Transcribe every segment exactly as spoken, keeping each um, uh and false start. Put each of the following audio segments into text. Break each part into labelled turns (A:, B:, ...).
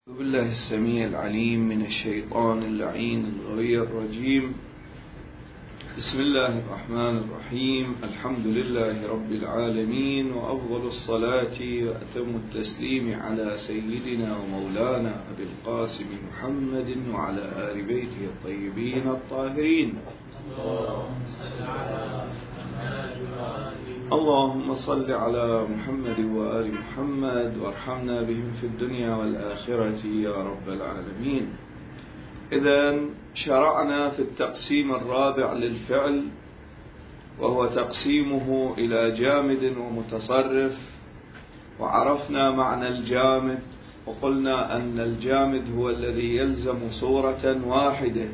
A: أعوذ بالله السميع العليم من الشيطان اللعين الغوي الرجيم. بسم الله الرحمن الرحيم. الحمد لله رب العالمين، وأفضل الصلاة وأتم التسليم على سيدنا ومولانا أبي القاسم محمد وعلى آل بيته الطيبين الطاهرين. اللهم صل على محمد وآل محمد وارحمنا بهم في الدنيا والآخرة يا رب العالمين. إذن شرعنا في التقسيم الرابع للفعل، وهو تقسيمه إلى جامد ومتصرف. وعرفنا معنى الجامد، وقلنا أن الجامد هو الذي يلزم صورة واحدة.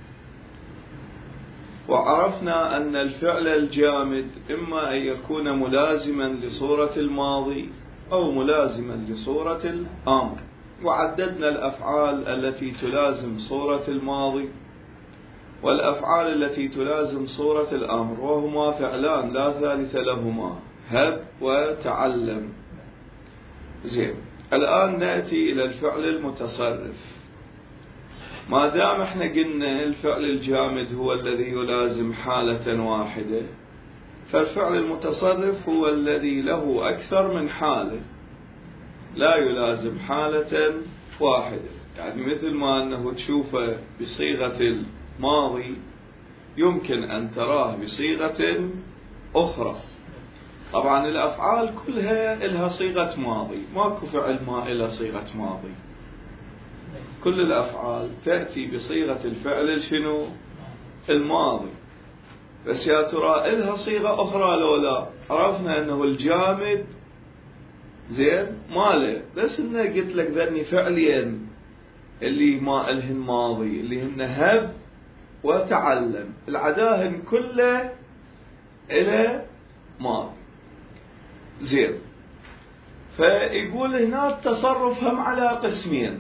A: وعرفنا أن الفعل الجامد إما أن يكون ملازما لصورة الماضي أو ملازما لصورة الأمر. وعددنا الأفعال التي تلازم صورة الماضي والأفعال التي تلازم صورة الأمر، وهما فعلان لا ثالث لهما: هب وتعلم. زين، الآن نأتي إلى الفعل المتصرف. ما دام احنا قلنا الفعل الجامد هو الذي يلازم حالة واحدة، فالفعل المتصرف هو الذي له أكثر من حالة، لا يلازم حالة واحدة. يعني مثل ما أنه تشوفه بصيغة الماضي يمكن أن تراه بصيغة أخرى. طبعا الأفعال كلها لها صيغة ماضي، ماكو فعل ما إلى صيغة ماضي. كل الأفعال تأتي بصيغة الفعل شنو؟ الماضي. بس يا ترى إلها صيغة أخرى لو لا؟ عرفنا أنه الجامد زين ما له، بس إنه قلت لك ذني فعلين اللي ما إلهن ماضي، اللي هن هب وتعلم. العداهن كله إلى ماضي. زين، فيقول هنا التصرف هم على قسمين: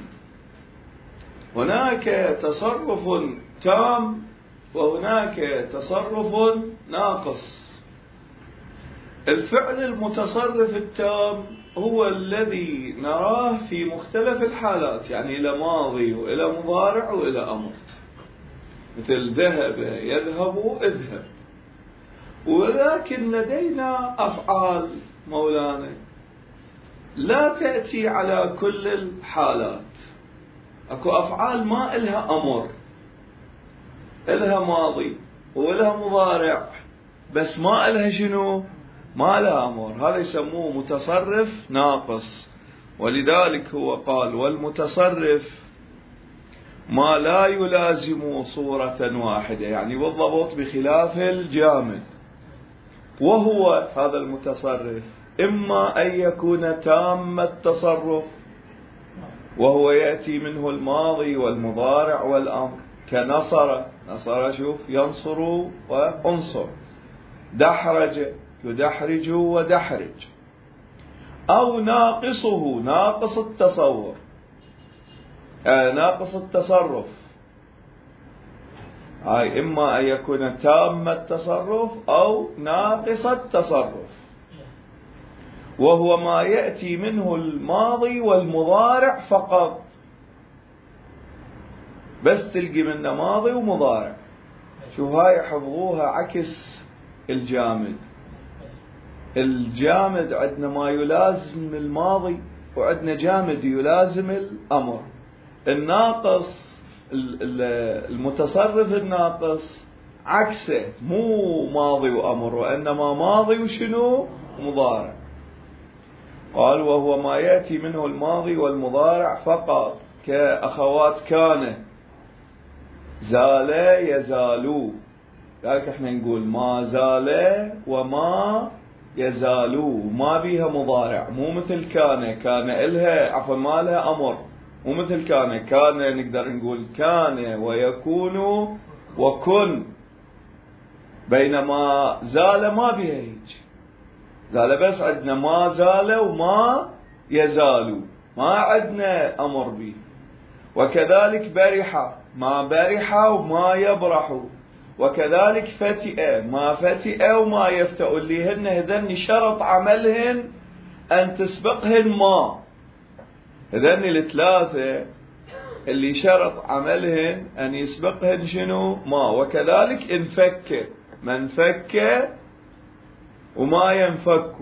A: هناك تصرف تام وهناك تصرف ناقص. الفعل المتصرف التام هو الذي نراه في مختلف الحالات، يعني إلى ماضي وإلى مضارع وإلى أمر، مثل ذهب يذهب اذهب. ولكن لدينا أفعال مولانا لا تأتي على كل الحالات. اكو افعال ما الها امر، الها ماضي والها مضارع، بس ما الها شنو؟ ما لها امر. هذا يسموه متصرف ناقص. ولذلك هو قال: والمتصرف ما لا يلازم صورة واحدة، يعني بالضبط بخلاف الجامد. وهو هذا المتصرف اما ان يكون تام التصرف، وهو يأتي منه الماضي والمضارع والأمر، كنصر، نصر شوف ينصر وانصر، دحرج يدحرج ودحرج. أو ناقصه، ناقص التصور، آه ناقص التصرف. هاي إما أن يكون تام التصرف أو ناقص التصرف، وهو ما يأتي منه الماضي والمضارع فقط. بس تلقي منه ماضي ومضارع. شو هاي حفظوها عكس الجامد. الجامد عندنا ما يلازم الماضي، وعندنا جامد يلازم الأمر. الناقص المتصرف الناقص عكسه، مو ماضي وأمر، وإنما ماضي وشنو؟ مضارع. قال: وهو ما يأتي منه الماضي والمضارع فقط، كأخوات كان، زال يزالوا. لذلك احنا نقول ما زال وما يزالوا، ما بيها مضارع، مو مثل كان. كان إلها عفوا ما لها أمر، مو مثل كان. كان نقدر نقول كان ويكون وكن، بينما زال ما بيها هيك. زال بس عندنا ما زال وما يزال، ما عندنا أمر به. وكذلك برح، ما برح وما يبرح. وكذلك فتئ، ما فتئ وما يفتئ، اللي هن هذن شرط عملهن أن تسبقهن ما. إذن الثلاثة اللي شرط عملهن أن يسبقهن شنو؟ ما. وكذلك انفك، من فك وما ينفك.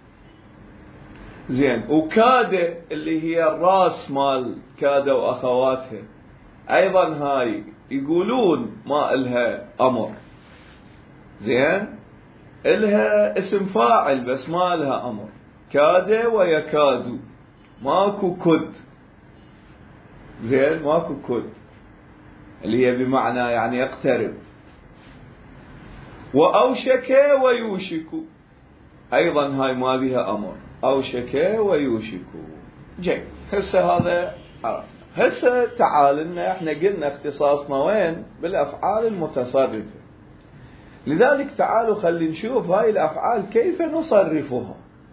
A: زين. وكاد اللي هي الراس مال كاد وأخواتها أيضا هاي يقولون ما إلها أمر. زين. إلها اسم فاعل بس ما إلها أمر. كاد ويكاد، ماكو كد. زين. ماكو كد اللي هي بمعنى يعني يقترب. وأوشك ويوشك أيضا هاي ما بها أمر. أوشك ويوشك. جيد. هسه هذا عرفنا. هسه تعالنا احنا قلنا اختصاصنا وين؟ بالأفعال المتصرفة. لذلك تعالوا خلي نشوف هاي الأفعال كيف نصرفها.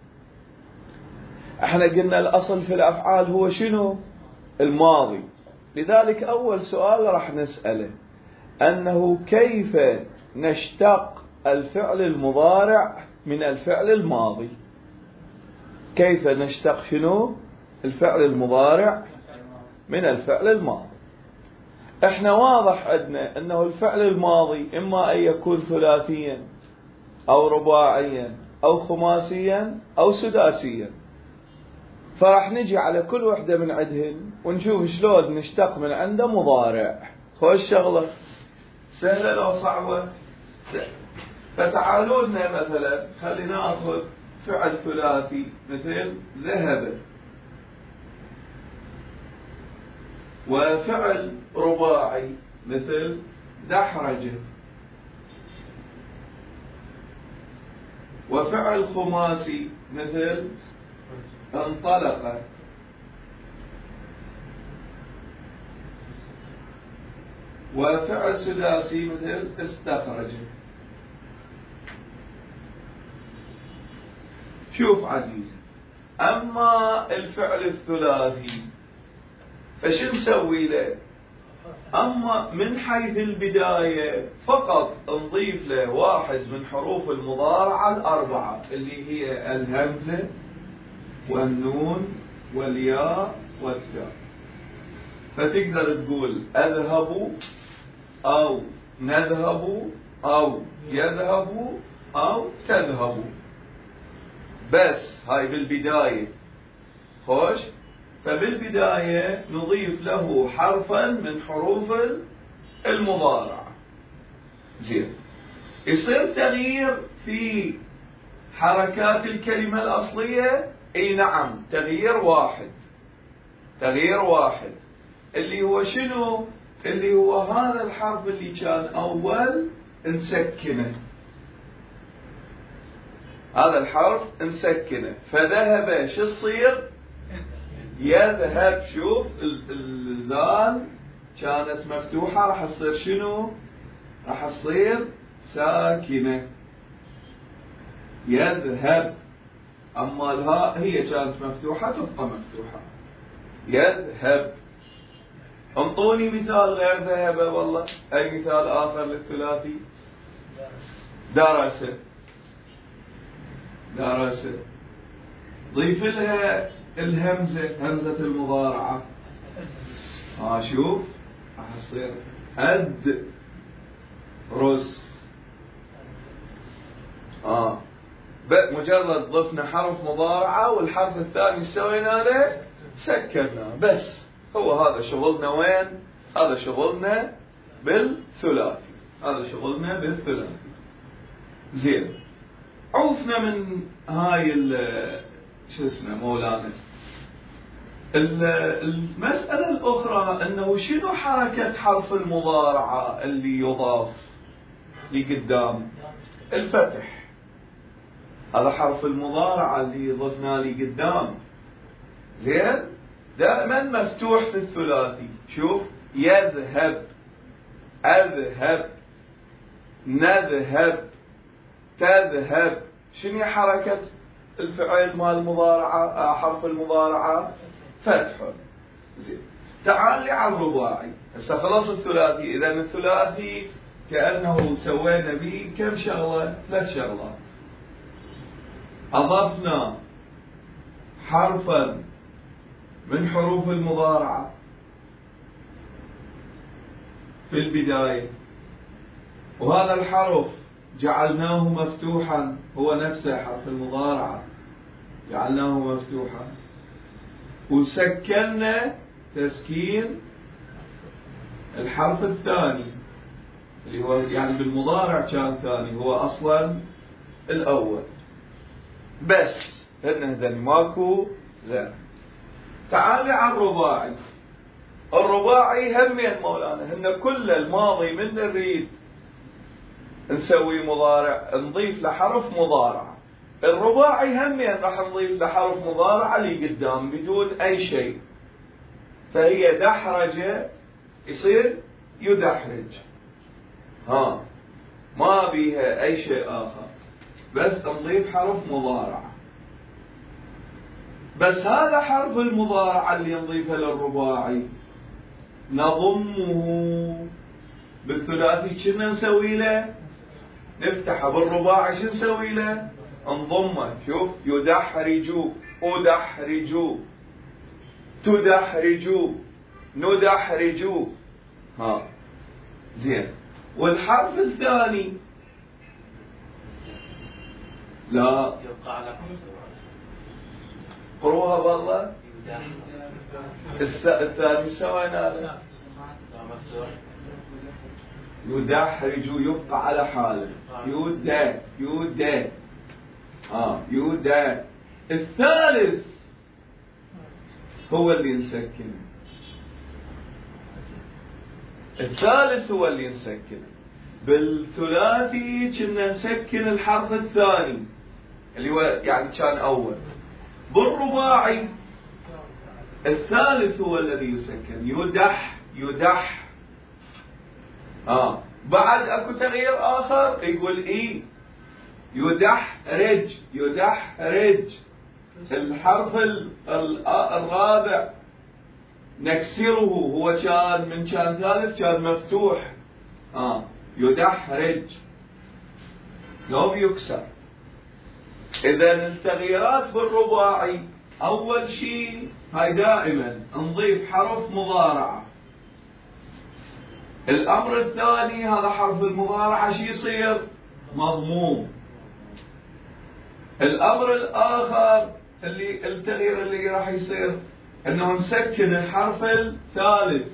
A: احنا قلنا الأصل في الأفعال هو شنو؟ الماضي. لذلك أول سؤال راح نسأله أنه كيف نشتق الفعل المضارع من الفعل الماضي؟ كيف نشتق شنو؟ الفعل المضارع من الفعل الماضي. احنا واضح عندنا أنه الفعل الماضي إما أن يكون ثلاثيا أو رباعيا أو خماسيا أو سداسيا. فراح نجي على كل وحدة من عندهن ونشوف شلون نشتق من عنده مضارع. خوش شغلة سهلة لو صعبة؟ فتعالوا لنا مثلا خلينا ناخذ فعل ثلاثي مثل ذهب، وفعل رباعي مثل دحرج، وفعل خماسي مثل انطلق، وفعل سداسي مثل استخرج. شوف عزيزي، أما الفعل الثلاثي فش نسوي له؟ أما من حيث البداية فقط نضيف له واحد من حروف المضارعة الأربعة اللي هي الهمزة والنون والياء والتاء. فتقدر تقول أذهب أو نذهب أو يذهب أو تذهب. بس هاي بالبداية. خوش. فبالبداية نضيف له حرفا من حروف المضارعة. زين. يصير تغيير في حركات الكلمة الأصلية. اي نعم، تغيير واحد. تغيير واحد اللي هو شنو؟ اللي هو هذا الحرف اللي كان أول نسكنه. هذا الحرف نسكنه. فذهب شو الصير؟ يذهب. شوف الذال كانت مفتوحة راح تصير شنو؟ راح تصير ساكنة. يذهب. أما الهاء هي كانت مفتوحة تبقى مفتوحة. يذهب. انطوني مثال غير ذهب. والله أي مثال آخر للثلاثي؟ درس. درس. ضيف لها الهمزة، همزة المضارعة. ها شوف راح تصير أد رس. آه مجرد ضفنا حرف مضارعة والحرف الثاني سوينا له سكرنا. بس هو هذا شغلنا. وين؟ هذا شغلنا بالثلاثي. هذا شغلنا بالثلاثي. زين. عوفنا من هاي شو اسمه مولانا. المسألة الأخرى أنه شنو حركة حرف المضارعة اللي يضاف لقدام؟ الفتح. هذا حرف المضارعة اللي ضفنا لي قدام. زين. دائما مفتوح في الثلاثي. شوف. يذهب، أذهب، نذهب، تذهب. شنو حركة الفعل مال المضارعة؟ حرف المضارعة فتح. زين. تعال لي على الرباعي. هسه خلاص الثلاثي. إذا الثلاثي كأنه سوينا به كم شغلة؟ ثلاث شغلات. أضفنا حرفا من حروف المضارعة في البداية، وهذا الحرف جعلناه مفتوحا، هو نفسه حرف المضارعة جعلناه مفتوحا، وسكننا تسكين الحرف الثاني اللي هو يعني بالمضارع كان ثاني، هو أصلا الأول، بس هن هذن ماكو لا. تعالي على الرباعي. الرباعي همين مولانا هن كل الماضي من نريد نسوي مضارع نضيف لحرف مضارع. الرباعي همين راح نضيف لحرف مضارع اللي قدام بدون أي شيء، فهي دحرجة يصير يدحرج، ها ما بيها أي شيء آخر، بس نضيف حرف مضارع. بس هذا حرف المضارع اللي نضيفه للرباعي نضمه بالثلاثي. كنا نسوي له نفتحه، بالرباعي شو نسوي له؟ نضمه. شوف يدحرجوا، أدحرجوا، تدحرجوا، ندحرجوا، ها زين. والحرف الثاني لا قروها بالله. الثاني سوينا يدحرج يبقى على حاله، يودا يودا اه يودا. الثالث هو اللي نسكن، الثالث هو اللي نسكن. بالثلاثي كنا نسكن الحرف الثاني اللي هو يعني كان أول. بالرباعي الثالث هو الذي يسكن، يدح يدح. آه بعد أكو تغيير آخر يقول إيه؟ يدحرج يدحرج. الحرف الرابع نكسره، هو كان من كان ثالث كان مفتوح، آه يدحرج لو يكسر. إذا التغييرات بالرباعي أول شيء هاي دائما نضيف حرف مضارعة. الأمر الثاني هذا حرف المضارعة شي يصير؟ مضموم. الأمر الآخر اللي التغيير اللي راح يصير انه نسكن الحرف الثالث،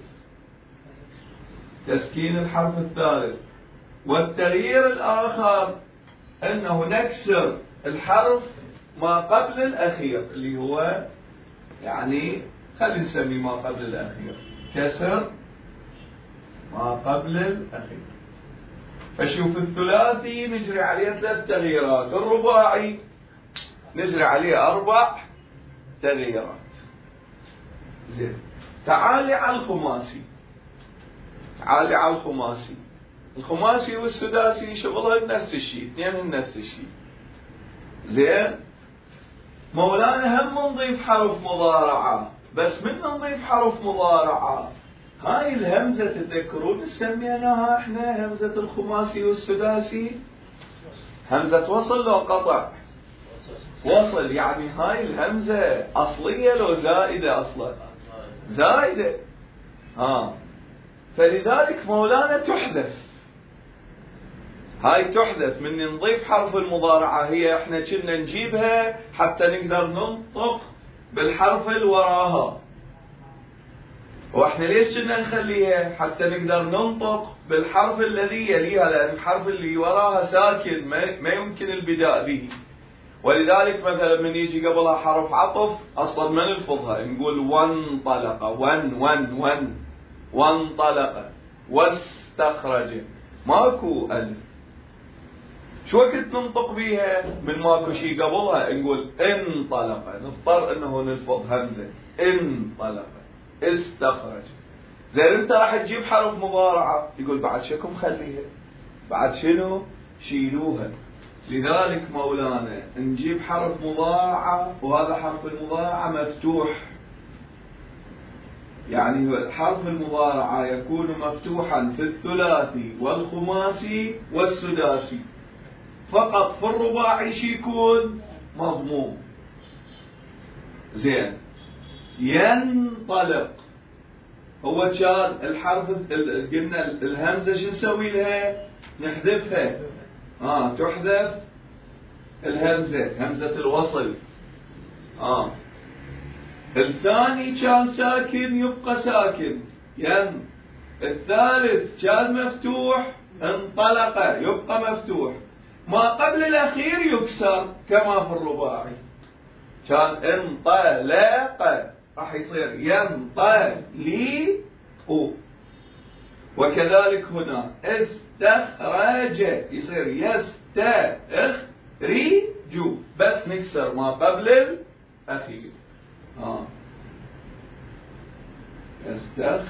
A: تسكين الحرف الثالث. والتغيير الآخر انه نكسر الحرف ما قبل الأخير اللي هو يعني خلينا نسميه ما قبل الأخير، كسر ما قبل الأخير. فشوف الثلاثي نجري عليه ثلاث تغييرات، الرباعي نجري عليه أربع تغييرات. زين تعالي على الخماسي. تعالي على الخماسي. الخماسي والسداسي شغلهم نفس الشيء، اثنين نفس الشيء. زين مولانا هم نضيف حرف مضارعة، بس من نضيف حرف مضارعة هاي الهمزة تتذكرون سميناها احنا همزة الخماسي والسداسي همزة وصل لو قطع؟ وصل. يعني هاي الهمزة أصلية لو زائدة؟ أصلا زائدة. ها فلذلك مولانا تحذف، هاي تحذف من نضيف حرف المضارعة. هي احنا كنا نجيبها حتى نقدر ننطق بالحرف اللي وراها، واحنا ليش كنا نخليها؟ حتى نقدر ننطق بالحرف الذي يليها، لأن الحرف اللي وراها ساكن ما يمكن البداء به. ولذلك مثلا من يجي قبلها حرف عطف اصلا ما نلفظها، نقول وانطلق، ون ون ون وانطلق، واستخرج، ماكو الف. شو وقت ننطق بيها؟ من ماكو شيء قبلها نقول انطلق، نضطر انه نلفظ همزه انطلق، استخرج. زين انت راح تجيب حرف مضارعه يقول بعد شكم خليها، بعد شنو؟ شيلوها. لذلك مولانا نجيب حرف مضارعة وهذا حرف المضارعة مفتوح، يعني حرف المضارعة يكون مفتوحا في الثلاثي والخماسي والسداسي، فقط في الرباعي شي يكون مضموم. زين ينطلق. هو كان الحرف قلنا الهمزة شو نسوي لها؟ نحذفها. آه تحذف الهمزة، همزة الوصل. آه الثاني كان ساكن يبقى ساكن ين. الثالث كان مفتوح انطلق يبقى مفتوح. ما قبل الأخير يكسر كما في الرباعي. كان انطلق راح يصير ينطلق. وكذلك هنا استخرج يصير يستخرج، بس نكسر ما قبل الأخير. آه. يستخرج.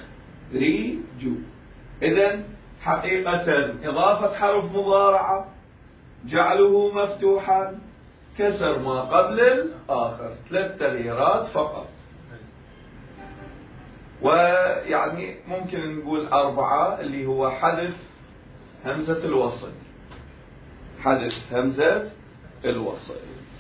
A: إذن حقيقة إضافة حرف مضارعة جعله مفتوحا كسر ما قبل الآخر، ثلاث تغييرات فقط. ويعني ممكن نقول أربعة اللي هو حذف همزة الوصل. حذف همزة الوصل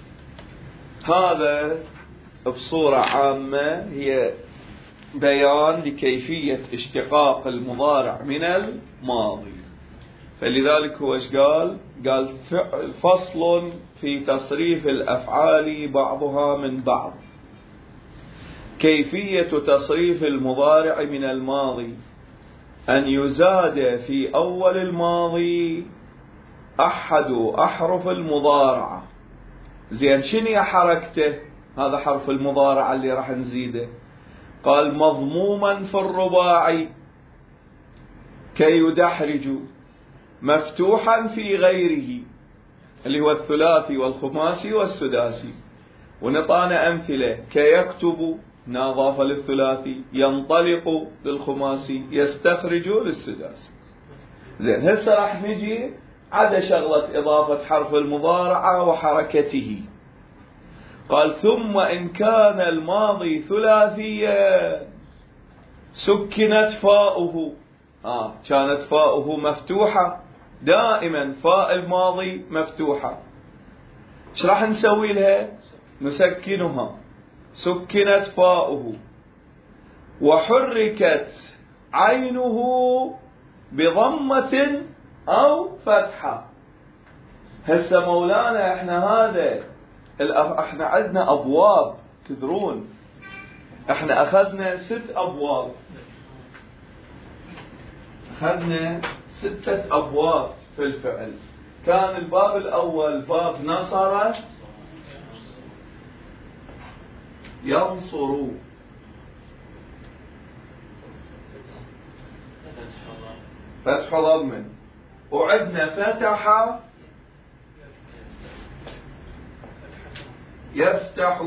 A: هذا بصورة عامة هي بيان لكيفية اشتقاق المضارع من الماضي. فلذلك هو ايش قال؟ قال فصل في تصريف الأفعال بعضها من بعض. كيفية تصريف المضارع من الماضي أن يزاد في أول الماضي أحد أحرف المضارعة. زين شنو حركته؟ هذا حرف المضارعة اللي راح نزيده. قال مضموما في الرباعي كي يدحرج، مفتوحا في غيره اللي هو الثلاثي والخماسي والسداسي. ونطانا أمثلة كيكتب ناضاف للثلاثي، ينطلق للخماسي، يستخرج للسداسي. زين هسه راح نجي على شغلة إضافة حرف المضارعة وحركته. قال ثم إن كان الماضي ثلاثيا سكنت فاؤه. آه كانت فاؤه مفتوحة دائما، فاء الماضي مفتوحة. ايش راح نسوي لها؟ نسكنها. سكنت فاؤه وحركت عينه بضمة أو فتحة. هسه مولانا احنا هذا احنا عندنا أبواب، تدرون احنا أخذنا ست أبواب، أخذنا ستة أبواب في الفعل. كان الباب الأول باب نصر ينصر، فتح ضم. وعندنا فتح يفتح.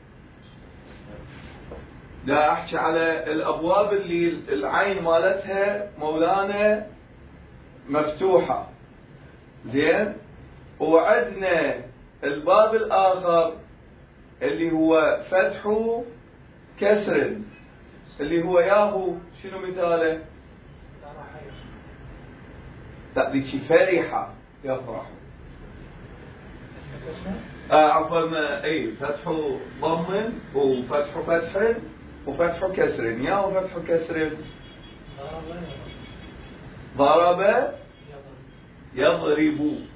A: لا أحكي على الأبواب اللي العين مالتها مولانا مفتوحة. زين. وعندنا الباب الآخر اللي هو فتح كسر، اللي هو ياهو شنو مثاله؟ لا ذيك فرحة يفرح. آه عفوا اي فتح ضم وفتح فتح وفتح كسر. ياهو فتح كسر. ضرب يضرب.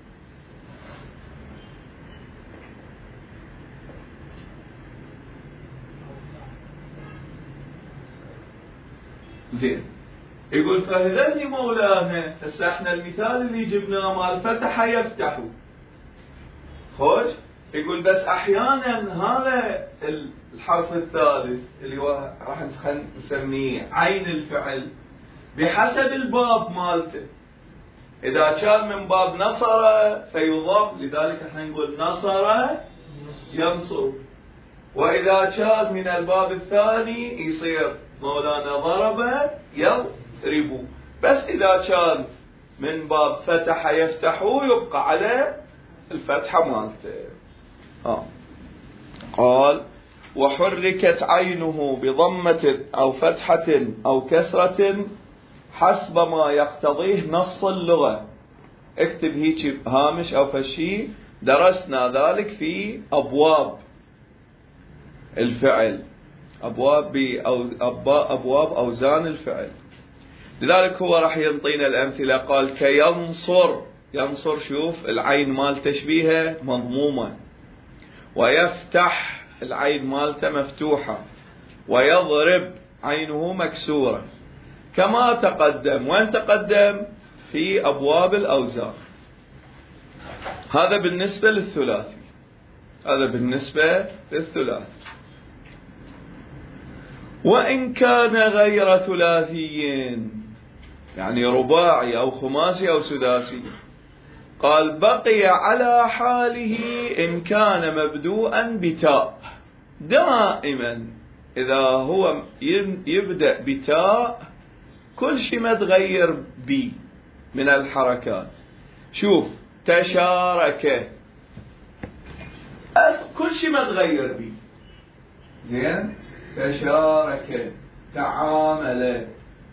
A: زين. يقول فهذني مولانا هسه احنا المثال اللي جبناه مال فتح يفتح خوش. يقول بس احيانا هذا الحرف الثالث اللي هو راح نسميه عين الفعل بحسب الباب مالته. اذا كان من باب نصر فيضم، لذلك احنا نقول نصر ينصر. واذا كان من الباب الثاني يصير مولانا ضرب يضرب. بس إذا كان من باب فتح يفتح يبقى على الفتحة مالته. آه. قال وحركت عينه بضمة أو فتحة أو كسرة حسب ما يقتضيه نص اللغة. اكتب هيك هامش أو فشي، درسنا ذلك في أبواب الفعل. أبواب بأبواب أوزان الفعل. لذلك هو راح ينطينا الأمثلة. قال كينصر، ينصر شوف العين مال تشبيهه مضمومة، ويفتح العين مالته مفتوحة، ويضرب عينه مكسورة، كما تقدم. وين تقدم؟ في أبواب الأوزان. هذا بالنسبة للثلاثي، هذا بالنسبة للثلاثي. وإن كان غير ثلاثي، يعني رباعي أو خماسي أو سداسي، قال بقي على حاله إن كان مبدوءا بتاء. دائما إذا هو يبدأ بتاء كل شيء ما تغير بي من الحركات. شوف تشارك، كل شيء ما تغير بي. زين، تشارك، تعامل،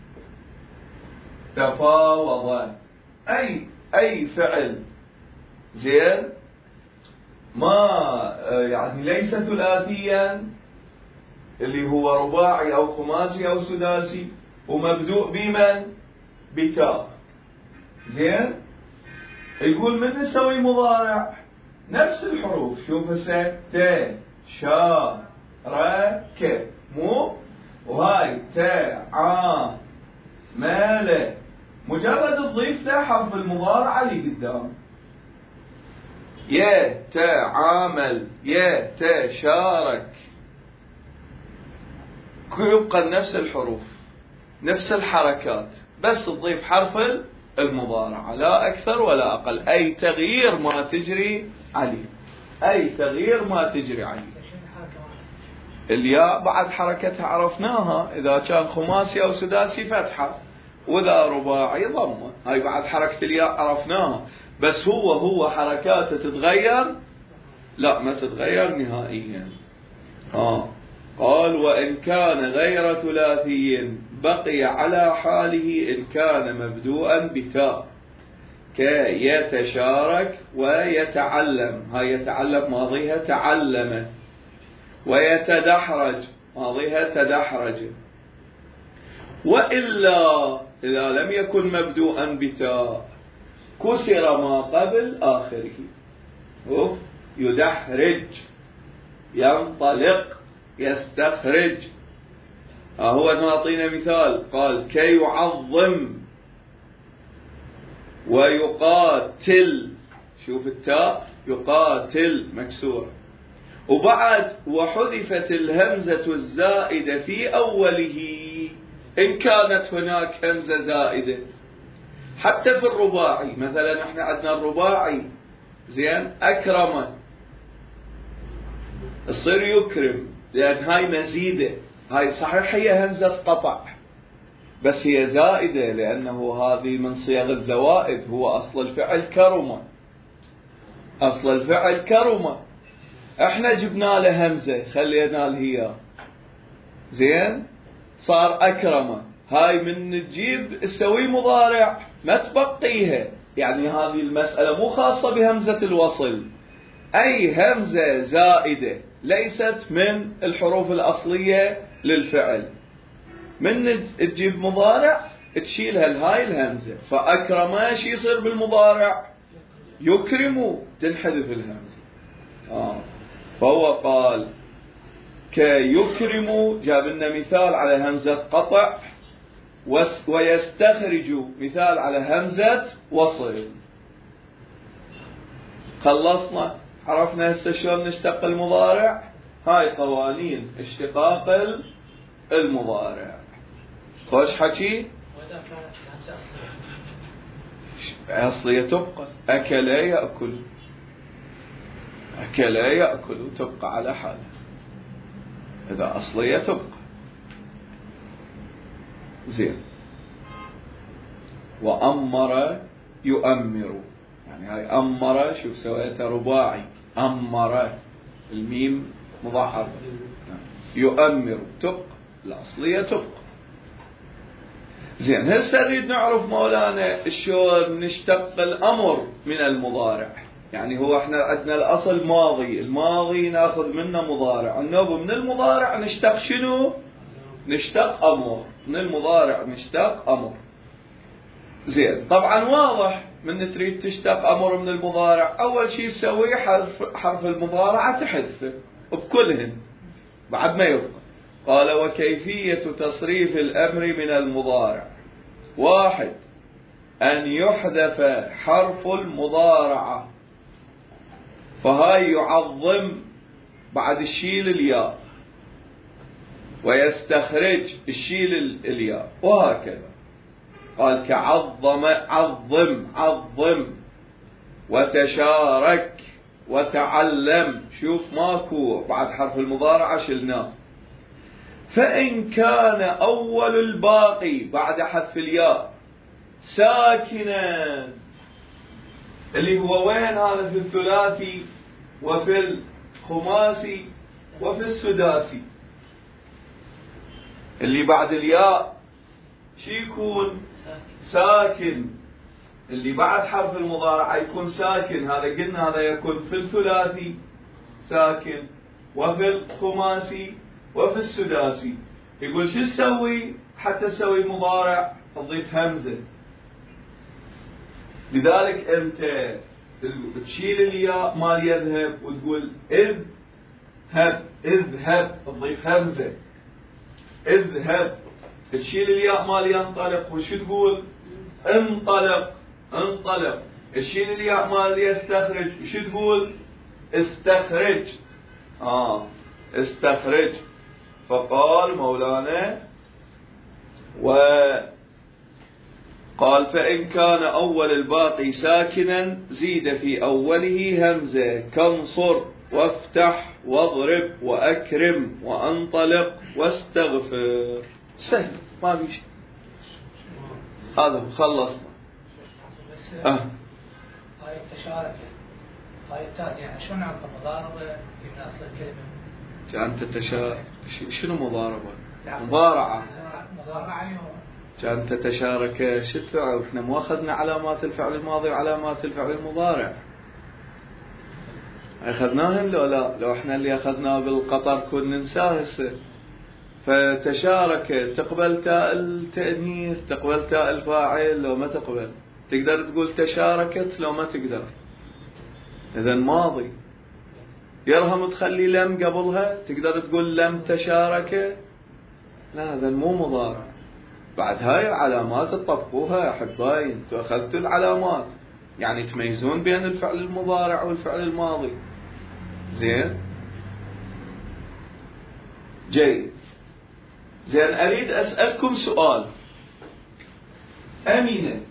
A: تفاوض، أي أي فعل زين ما يعني ليس ثلاثيا اللي هو رباعي أو خماسي أو سداسي ومبدوء بمن؟ بتاء. زين، يقول من نسوي مضارع نفس الحروف. شوف هسه ت شا را ك، مو وهاي تا ع مال، مجرد تضيف له حرف المضارع اللي قدام. يا تعامل، يا تشارك، يبقى نفس الحروف نفس الحركات، بس تضيف حرف المضارعة لا أكثر ولا أقل. أي تغيير ما تجري عليه، أي تغيير ما تجري عليه. الياء بعد حركتها عرفناها، إذا كان خماسي أو سداسي فتحة، وإذا رباعي ضمة. هاي بعد حركة الياء عرفناها، بس هو هو حركاته تتغير؟ لا، ما تتغير نهائيا. آه. قال وإن كان غير ثلاثي بقي على حاله إن كان مبدوءا بتاء، كيتشارك ويتعلم. هاي يتعلم ماضيها تعلم، ويتدحرج ماضيها تدحرج. وإلا إذا لم يكن مبدوءا بتاء كسر ما قبل آخره. أوف، يدحرج، ينطلق، يستخرج. هو نعطينا مثال، قال كي يعظم ويقاتل. شوف التاء يقاتل مكسورة. وبعد وحذفت الهمزة الزائدة في أوله إن كانت هناك همزة زائدة. حتى في الرباعي مثلا، احنا عندنا الرباعي زين أكرم، يصير يكرم، لأن هاي مزيدة. هاي صحيح هي همزة قطع، بس هي زائدة لأنه هذه من صيغ الزوائد. هو أصل الفعل كرمة، أصل الفعل كرمة، احنا جبنا له همزة خلينا الهياء، زين صار أكرمة. هاي من تجيب تسوي مضارع ما تبقيها. يعني هذه المسألة مو خاصة بهمزة الوصل، أي همزة زائدة ليست من الحروف الأصلية للفعل، من تجيب مضارع تشيلها لهاي الهمزة. فأكرم شي يصير بالمضارع؟ يكرم، تنحذف الهمزة. آه. فهو قال كيكرم، جاب لنا مثال على همزة قطع، ويستخرج مثال على همزة وصل. خلصنا، عرفنا هسه شلون نشتق المضارع. هاي قوانين اشتقاق المضارع. خوش حكي.
B: وإذا كانت الهمزة
A: أصلية أصلية تبقى. أكل يأكل، أكل يأكل تبقى على حالها. إذا أصلية تبقى. زين. وأمر يؤمر، يعني هاي أمر شوف سويتها رباعي، أمر الميم مضاعف، يؤمر تبقى، الأصلية تبقى. زين، هسه نريد نعرف مولانا شلون نشتق الأمر من المضارع. يعني هو احنا عندنا الأصل ماضي، الماضي ناخذ منه مضارع، النوب من المضارع نشتق شنو؟ نشتق أمر، من المضارع نشتق أمر. زين، طبعا واضح من تريد تشتق أمر من المضارع أول شيء تسوي حرف حرف المضارعة تحذفه بكلهن بعد ما يبقى. قال وكيفية تصريف الأمر من المضارع: واحد، أن يحذف حرف المضارعة، فهاي يعظم بعد الشيل الياء، ويستخرج الشيل الياء، وهكذا. قال كعظم عظم عظم، وتشارك وتعلم، شوف ماكو بعد حرف المضارعة شلناه. فإن كان أول الباقي بعد حذف الياء ساكنا، اللي هو وين هذا؟ في الثلاثي وفي الخماسي وفي السداسي. اللي بعد الياء شي يكون ساكن، اللي بعد حرف المضارعة يكون ساكن، هذا قلنا هذا يكون في الثلاثي ساكن وفي الخماسي وفي السداسي. يقول شو تسوي حتى تسوي مضارع؟ تضيف همزة. لذلك انت تشيل الياء مال يذهب وتقول اذهب، اذهب تضيف همزة. اذهب تشيل الياء مال ينطلق وشو تقول؟ انطلق، انطلق. تشيل الياء مال يستخرج وشو تقول؟ استخرج، اه استخرج. فقال مولانا وقال فإن كان أول الباقي ساكنا زيد في أوله همزة، كانصر وافتح واضرب وأكرم وأنطلق واستغفر. سهل ما في شيء، هذا خلصنا. اه
B: هاي التشارك، هاي التاز، يعني شو نعرف المضاربة من أصل الكلمة؟
A: كانت تتشارك، شنو مضاربة؟ مضارعة. كانت تتشارك شو تفعل؟ احنا مو اخذنا علامات الفعل الماضي وعلامات الفعل المضارع، اخذناهم لو لا؟ لو احنا اللي اخذناه بالقطر كنا ننساه هسه. فتشارك تقبل تاء التأنيث، تقبل تاء الفاعل، لو ما تقبل تقدر تقول تشاركت، لو ما تقدر اذا ماضي. يرهم تخلي لم قبلها، تقدر تقول لم تشارك، لا هذا مو مضارع. بعد هاي العلامات تطبقوها يا احبائي، انتوا اخذتوا العلامات يعني تميزون بين الفعل المضارع والفعل الماضي. زين جيد. زين اريد اسألكم سؤال. أمينة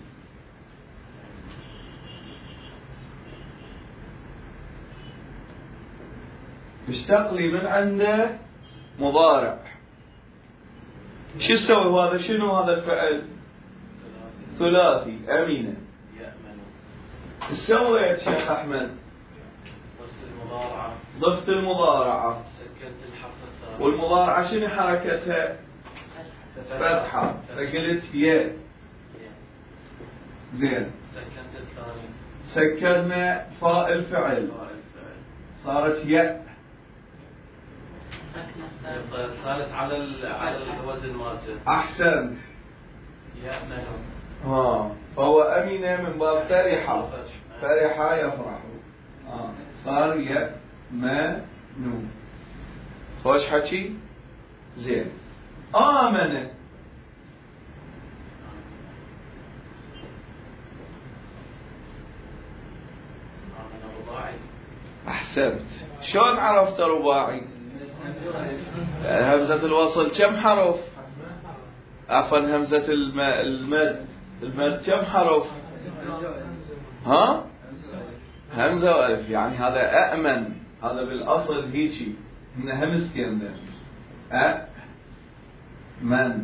A: اشتق لي من عنده مضارع، شو تسوي؟ هذا شنو هذا الفعل؟ ثلاثي. أمينة ايش سويت شيخ أحمد؟
C: ضفت المضارعة،
A: ضفت المضارعة،
C: سكنت الحرف الثاني.
A: والمضارعة شنو حركتها؟ فتحة، فقلت يا. زين
C: سكنت الثاني،
A: سكرنا فاء الفعل صارت يا.
C: يبقى الثالث على ال... على الوزن مالته.
A: أحسنت.
C: يأمن.
A: ها فهو أمين من باب فرحة، فرحة يفرح. آه. صار يأمن. خوش حكي. زين. آمن. أحسنت. شلون عرفت رباعي؟ همزة الوصل كم حرف؟ عفوا همزة الم... المد المد كم حرف؟ ها؟ همزة وألف، يعني هذا أأمن، هذا بالأصل هيجي من همزتين ده. أأمن.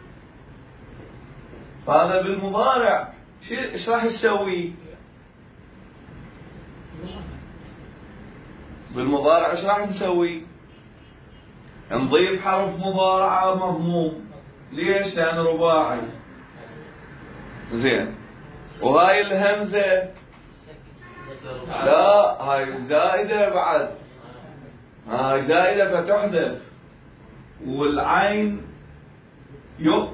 A: فهذا بالمضارع شو ايش راح تسوي؟ بالمضارع ايش راح نسوي؟ نضيف حرف مضارعة مضموم. ليش؟ لأن رباعي. زين. وهاي الهمزة لا هاي زائدة بعد، هاي زائدة فتحذف. والعين يؤ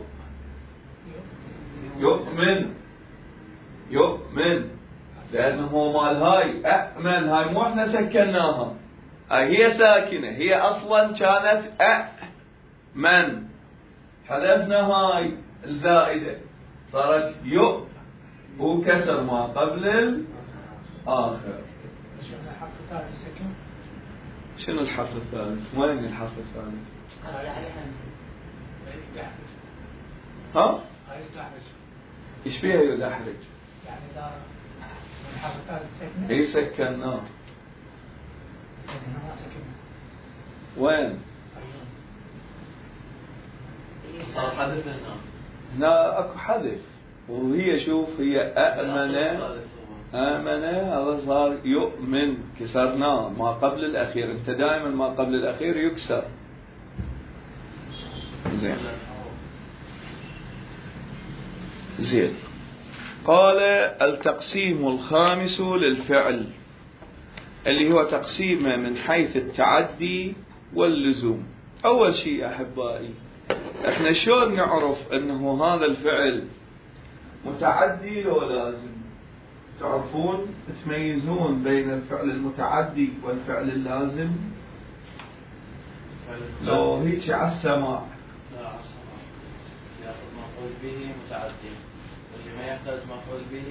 A: يؤمن يؤمن لأنه مال هاي أأمن، هاي مو احنا سكناها، هاي هي ساكنة، هي أصلا كانت أأمن، حذفنا هاي الزائدة صارت يؤ وكسر ما قبل الآخر. شنو الحرف الثالث؟ وين الحرف الثالث؟ ها؟ ايش فيها يدحرج؟
B: يعني اذا الحرف الثالث سكنه
A: اي سكناه.
B: هنا ما سكنه.
A: وين؟
C: صار حذف هنا.
A: هنا اكو حذف، وهي شوف هي آمنة آمنة، هذا صار يؤمن، كسرناه ما قبل الأخير، أنت دائما ما قبل الأخير يكسر. زين زين. قال التقسيم الخامس للفعل اللي هو تقسيمه من حيث التعدي واللزوم. أول شيء أحبائي، احنا شلون نعرف أنه هذا الفعل متعدي لو لازم؟ تعرفون تميزون بين الفعل المتعدي والفعل اللازم؟ لو هيك على السماع.
C: لا على السماع ياخذ مفعول به متعدي، واللي ما يحتاج مفعول به.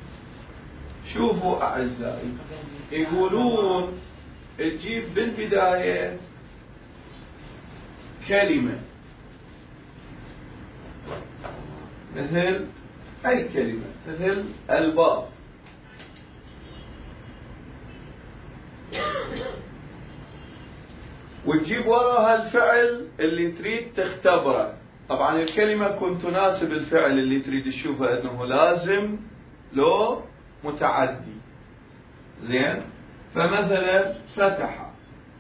A: شوفوا أعزائي، يقولون تجيب بالبداية كلمة مثل أي كلمة، مثل الباب، وتجيب وراها الفعل اللي تريد تختبره. طبعا الكلمة كنت تناسب الفعل اللي تريد تشوفه أنه لازم لو متعدي. زين، فمثلا فتح،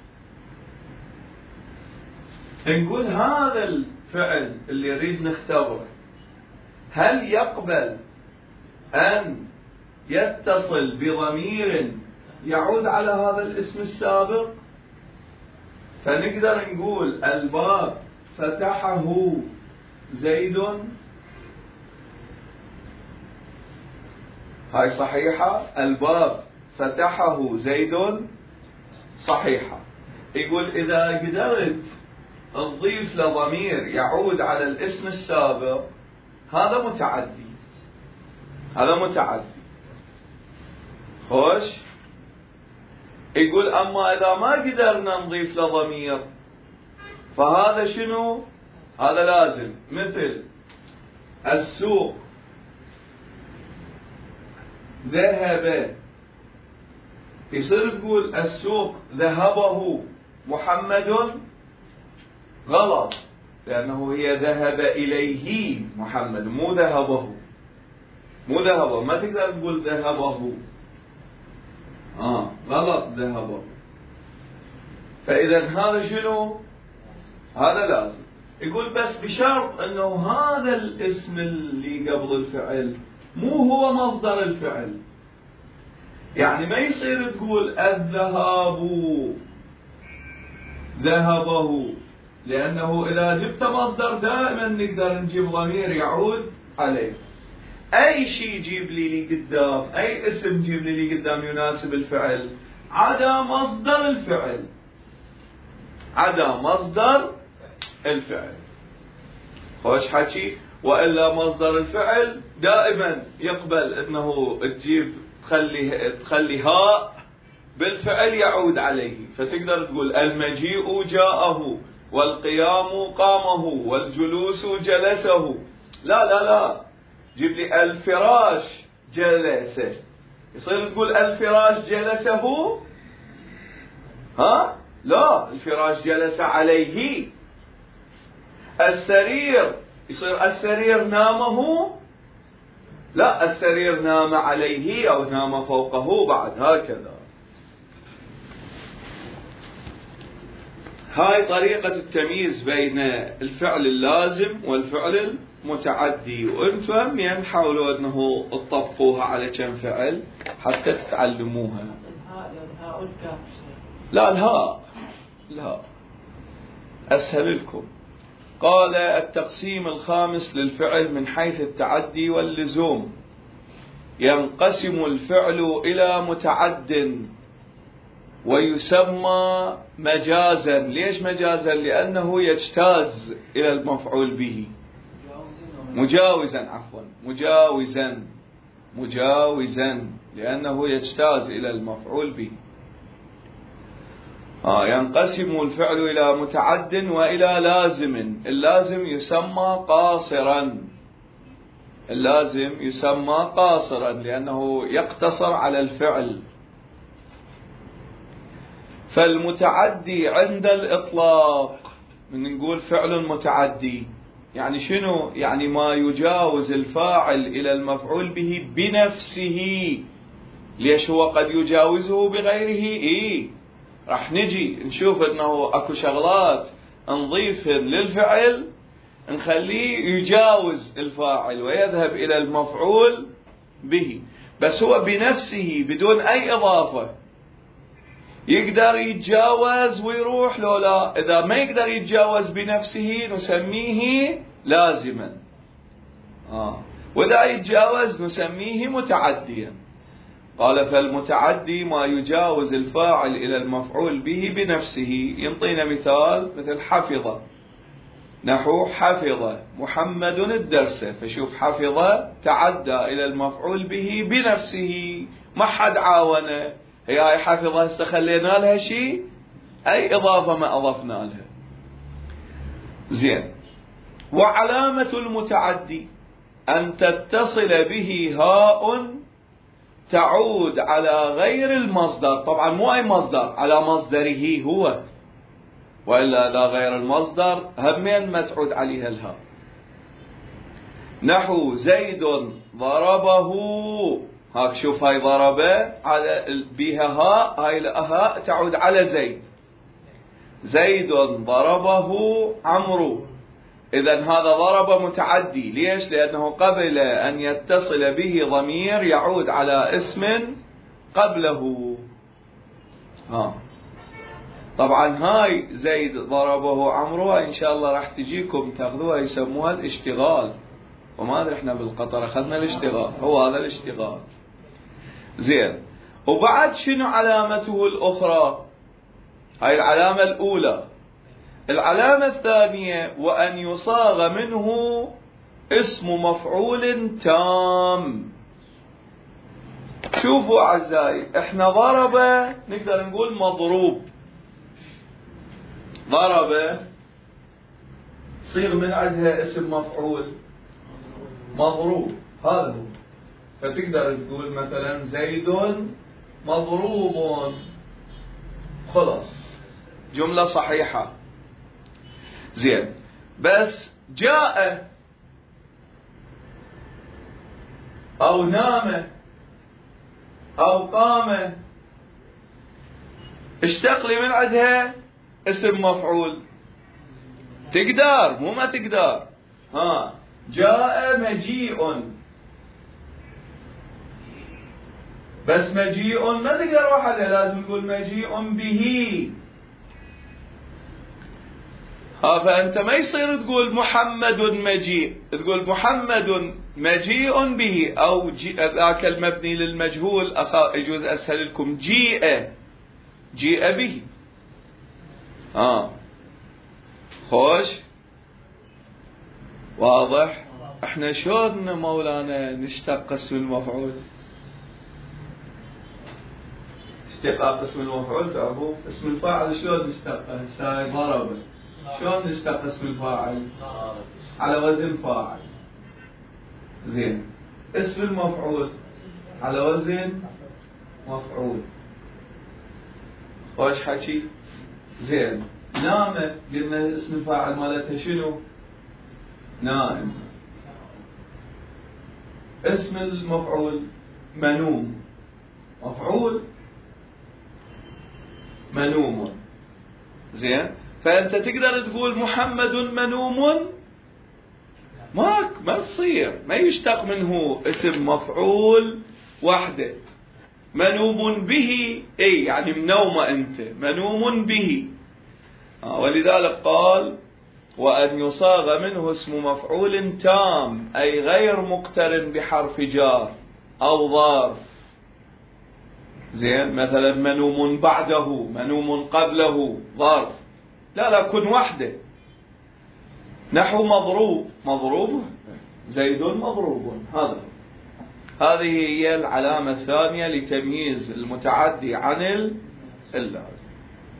A: نقول هذا الفعل اللي يريد نختبره هل يقبل أن يتصل بضمير يعود على هذا الاسم السابق؟ فنقدر نقول الباب فتحه زيد، هاي صحيحة، الباب فتحه زيد صحيحة. يقول إذا قدرت تضيف لضمير يعود على الاسم السابق هذا متعدي، هذا متعدي. خوش. يقول أما إذا ما قدرنا نضيف لضمير فهذا شنو؟ هذا لازم. مثل السوق ذهب، يصير تقول السوق ذهبه محمد؟ غلط، لأنه هي ذهب إليه محمد، مو ذهبه، مو ذهبه، ما تقدر تقول ذهبه، آه غلط، ذهبه. فإذا هذا شنو؟ هذا لازم. يقول بس بشرط أنه هذا الاسم اللي قبل الفعل مو هو مصدر الفعل. يعني ما يصير تقول الذهاب ذهبه، لأنه إذا جبت مصدر دائما نقدر نجيب ضمير يعود عليه. أي شيء جيب لي لي قدام، أي اسم جيب لي لي قدام يناسب الفعل عدا مصدر الفعل، عدا مصدر الفعل. خوش حكي. وإلا مصدر الفعل دائما يقبل أنه تجيب تخلي تخلي هاء بالفعل يعود عليه، فتقدر تقول المجيء جاءه، والقيام قامه، والجلوس جلسه. لا لا لا، جيب لي الفراش جلسه، يصير تقول الفراش جلسه؟ ها؟ لا، الفراش جلس عليه. السرير، يصير السرير نامه؟ لا، السرير نام عليه أو نام فوقه بعد، هكذا. هاي طريقة التمييز بين الفعل اللازم والفعل المتعدي، وانتم هم حاولوا انه تطبقوها على كم فعل حتى تتعلموها.
C: الهاء الهاء الكاف.
A: لا الهاء الهاء اسهل لكم. قال التقسيم الخامس للفعل من حيث التعدي واللزوم: ينقسم الفعل إلى متعد ويسمى مجازا. ليش مجازا؟ لأنه يجتاز إلى المفعول به. مجاوزا عفوا مجاوزا مجاوزا لأنه يجتاز إلى المفعول به. آه ينقسم الفعل إلى متعد وإلى لازم. اللازم يسمى قاصرا، اللازم يسمى قاصرا لأنه يقتصر على الفعل. فالمتعدي عند الإطلاق من نقول فعل متعدي يعني شنو؟ يعني ما يجاوز الفاعل إلى المفعول به بنفسه. ليش هو قد يجاوزه بغيره؟ إيه راح نجي نشوف أنه أكو شغلات نضيفهن للفعل نخليه يجاوز الفاعل ويذهب إلى المفعول به، بس هو بنفسه بدون أي إضافة يقدر يتجاوز ويروح لو لا. إذا ما يقدر يتجاوز بنفسه نسميه لازما، آه. وإذا يتجاوز نسميه متعديا. قال فالمتعدي ما يجاوز الفاعل إلى المفعول به بنفسه. ينطينا مثال مثل حفظ، نحو حفظ محمد الدرس، فشوف حفظ تعدى إلى المفعول به بنفسه، ما حد عاونه. هي هاي حفظة هسه خلينا لها شيء، أي إضافة ما أضفنا لها. زين. وعلامة المتعدي أن تتصل به هاء تعود على غير المصدر. طبعا مو أي مصدر، على مصدره هو، وإلا لا غير المصدر همين ما تعود عليها الهاء. نحو زيد ضربه، هاك شوف هاي ضربه على بها هاء، هاي الهاء تعود على زيد. زيد ضربه عمرو، إذن هذا ضرب متعدي. ليش؟ لأنه قبل أن يتصل به ضمير يعود على اسم قبله. ها طبعا هاي زيد ضربه عمرو إن شاء الله راح تجيكم تاخذوها يسموها الاشتغال، وما أدري إحنا بالقطر أخذنا الاشتغال، هو هذا الاشتغال. زين. وبعد شنو علامته الأخرى؟ هاي العلامة الأولى. العلامة الثانية وأن يصاغ منه اسم مفعول تام. شوفوا أعزائي، إحنا ضرب نقدر نقول مضروب، ضرب صيغ من عندها اسم مفعول مضروب، هذا هو. فتقدر تقول مثلا زيد مضروب، خلاص جملة صحيحة. زين. بس جاء أو نام أو قام اشتق لي من عندها اسم مفعول. تقدر مو ما تقدر. ها جاء مجيء، بس مجيء ما تقدر وحده، لازم تقول مجيء به. ها فأنت ما يصير تقول محمد مجيء، تقول محمد مجيء به، أو ذاك المبني للمجهول يجوز أسهل لكم جيء جيء به. ها خوش واضح. احنا شلون مولانا نشتق اسم المفعول؟ اشتقاق اسم المفعول تعرفوا؟ اسم الفاعل شلون نشتقه؟ هسه ضرب، شلون نشتق اسم الفاعل؟ على وزن فاعل. زين. اسم المفعول على وزن مفعول. خوش حكي. زين. نام قلنا اسم الفاعل مالتها شنو؟ نائم. اسم المفعول منوم، مفعول منوم. زين. فأنت تقدر تقول محمد منوم، ما ما تصير، ما يشتق منه اسم مفعول وحده. منوم به، أي يعني منوم أنت، منوم به. ولذلك قال وأن يصاغ منه اسم مفعول تام، أي غير مقترن بحرف جار أو ظرف. زين، مثلا منوم بعده، منوم قبله، ظرف. لا لا، كن وحده. نحو مضروب، مضروب زيد مضروب. هذا هذه هي العلامة الثانية لتمييز المتعدي عن اللازم.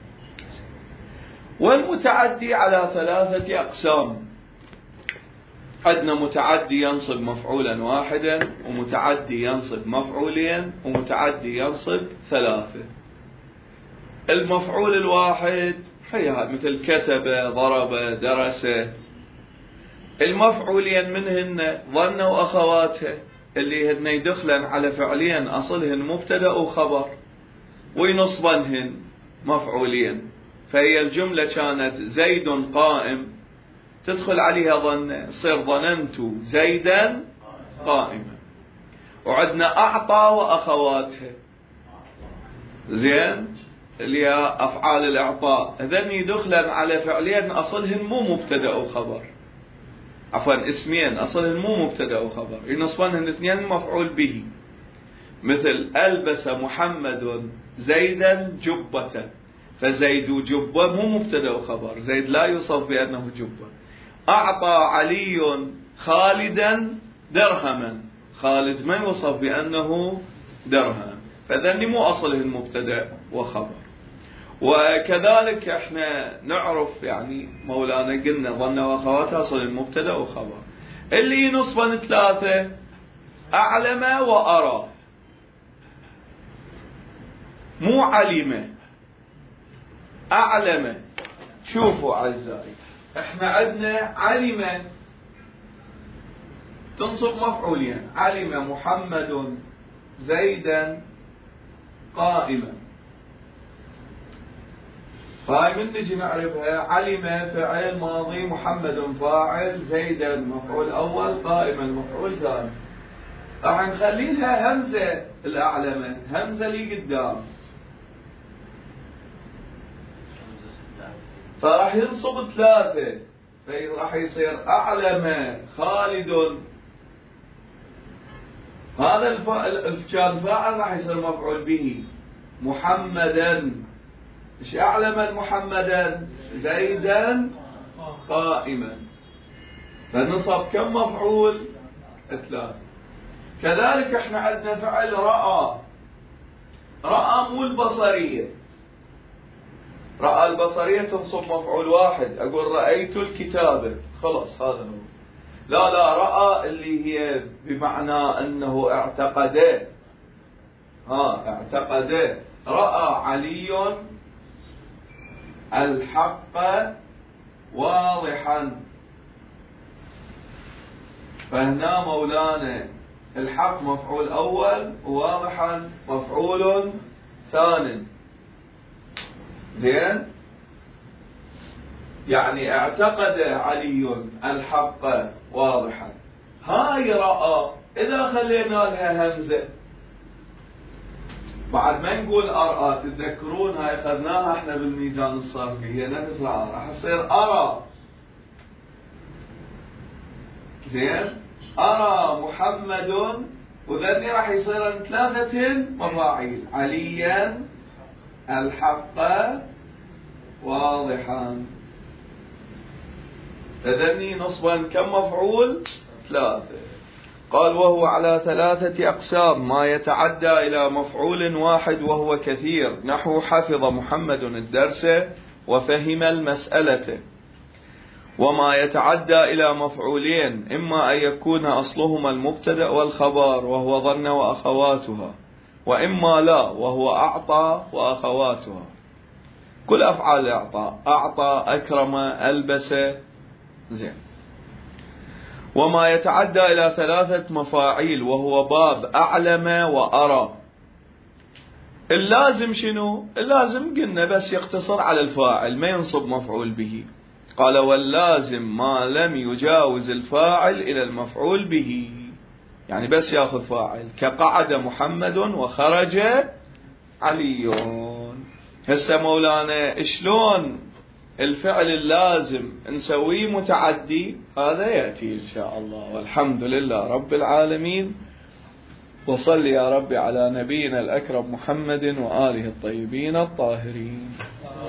A: والمتعدي على ثلاثة أقسام. عندنا متعدي ينصب مفعولا واحدا، ومتعدي ينصب مفعولين، ومتعدي ينصب ثلاثة. المفعول الواحد هي مثل كتب، ضرب، درس. المفعولين منهن ظن وأخواتها، اللي هن يدخلن على فعلين أصلهن مبتدأ وخبر، وينصبنهن مفعولين. فهي الجملة كانت زيد قائم، تدخل عليها ظن، صير ظننت زيدا قائما. وعندنا أعطى وأخواتها، زين، اللي هي أفعال الإعطاء، هذن يدخلن على فعلين أصلهن مو مبتدأ وخبر، عفوا اسمين أصلهن مو مبتدأ وخبر، ينصبنهن اثنين مفعول به. مثل ألبس محمد زيدا جبة، فزيد جبة مو مبتدأ وخبر، زيد لا يوصف بأنه جبة. أعطى علي خالدا درهما، خالد ما يوصف بأنه درهم، فذني مو أصله المبتدأ وخبر. وكذلك احنا نعرف يعني مولانا قلنا ظن وأخواتها أصل المبتدأ وخبر. اللي ينصبن ثلاثة: أعلم وأرى، مو علم، أعلم. شوفوا أعزائي، احنا عندنا علم تنصب مفعولين، علم محمد زيدا قائما. هاي من نجي نعرفها؟ علم فعل ماضي، محمد فاعل، زيدا مفعول أول، قائما مفعول ثاني. راح نخلي لها همزة، الأعلم همزة لي قدام، فراح ينصب ثلاثة، فراح يصير أعلم خالد. هذا الكان فاعل راح يصير مفعول به، محمدا. ايش أعلم محمدا؟ زيدا قائما. فنصب كم مفعول؟ ثلاثة. كذلك احنا عندنا فعل رأى، رأى مو البصرية، رأى البصرية تنصب مفعول واحد، أقول رأيت الكتابة، خلاص هذا هو. لا لا، رأى اللي هي بمعنى أنه اعتقد، ها اعتقد. رأى علي الحق واضحا، فهنا مولانا الحق مفعول أول، وواضحا مفعول ثاني. زين، يعني اعتقد علي الحق واضحا. هاي رأى إذا خلينا لها همزة بعد ما نقول أرأى، تتذكرون هاي أخذناها احنا بالميزان الصرفي، هي نفس الرأى، راح يصير أرى. زين، أرى محمد، وذني راح يصير ثلاثة مفاعيل، عليا الحق واضحا. فذني نصبا كم مفعول؟ ثلاثة. قال وهو على ثلاثة أقسام: ما يتعدى إلى مفعول واحد وهو كثير، نحو حفظ محمد الدرس وفهم المسألة. وما يتعدى إلى مفعولين، إما أن يكون أصلهما المبتدأ والخبر وهو ظن وأخواتها، وإما لا وهو أعطى وأخواتها. كل أفعال الإعطاء، أعطى، أكرم، ألبس. زين. وما يتعدى إلى ثلاثة مفاعيل وهو باب أعلم وأرى. اللازم شنو؟ اللازم قلنا بس يقتصر على الفاعل ما ينصب مفعول به. قال واللازم ما لم يجاوز الفاعل إلى المفعول به، يعني بس يأخذ فاعل كقعد محمد وخرج علي. هسه مولانا شلون الفعل اللازم نسويه متعدي؟ هذا يأتي إن شاء الله. والحمد لله رب العالمين، وصل يا رب على نبينا الأكرم محمد وآله الطيبين الطاهرين.